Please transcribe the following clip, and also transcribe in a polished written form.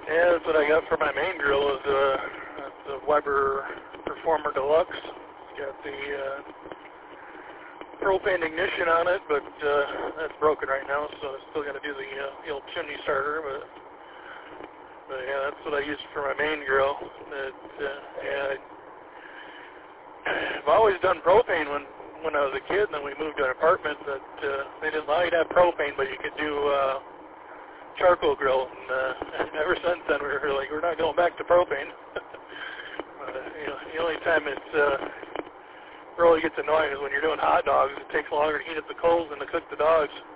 Yeah, that's what I got for my main grill is the Weber Performer Deluxe. It's got the propane ignition on it, but that's broken right now, so I'm still got to do the old chimney starter. But yeah, that's what I use for my main grill. Yeah, I've always done propane when I was a kid, and then we moved to an apartment that they didn't allow you to have propane, but you could do charcoal grill. And ever since then, we're like, we're not going back to propane. The only time it really gets annoying is when you're doing hot dogs. It takes longer to heat up the coals than to cook the dogs.